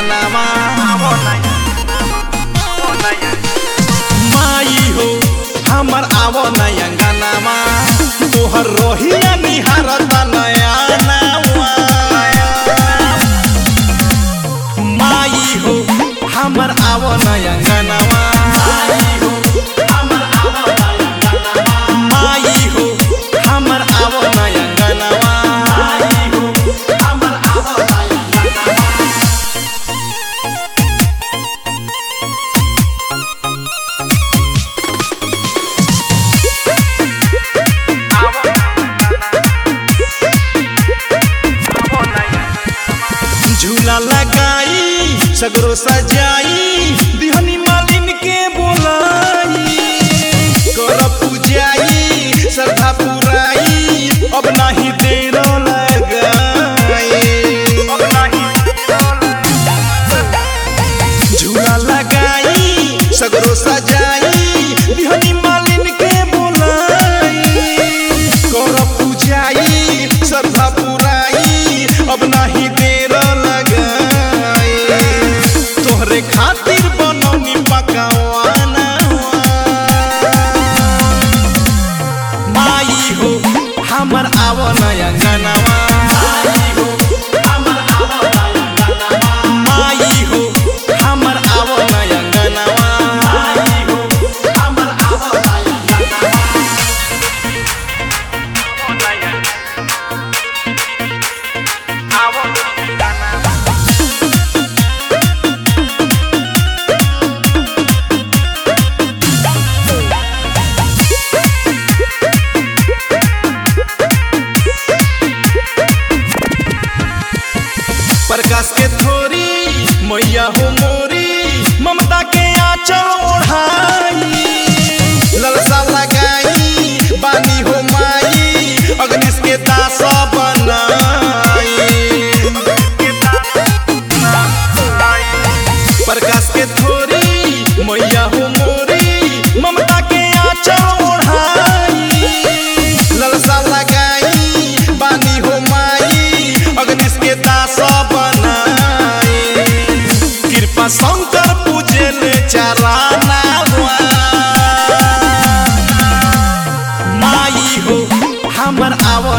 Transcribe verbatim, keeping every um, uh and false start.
अंगनामा माई हो हमर आवो नय अंगनामा तोहर रोहिया निहारता नया नावा माई हो हमर आवो नय अंगनामा माई हो हमर आवो नय अंगनामा झूला लगाई सगरो सजाई दिहनी मालिन के बोलाई कर पूजाई श्रद्धा पुराई अब नहीं देर लगाई झूला लगाई सगरो सजाई दिहनी मालिन के बोलाई कर पूजाई श्रद्धा पुराई अब नहीं देर तोहरे खातिर बनौनी पकावाना माई हो हमर आवो नय अंगनामा माई हो हमर आवो नय अंगनामा प्रकाश के थोरी मैया हो मोरी ममता के आंचल ओढ़ाई ललसा लगाई बानी हो माई अग्निश के दास बनाई प्रकाश के थोरी मैया हो मोरी ममता के आंचल ओढ़ाई ललसा लगाई बानी हो माई अग्निश के दास कृपा शंकर पूजे ले चराना माई हो हमर आवो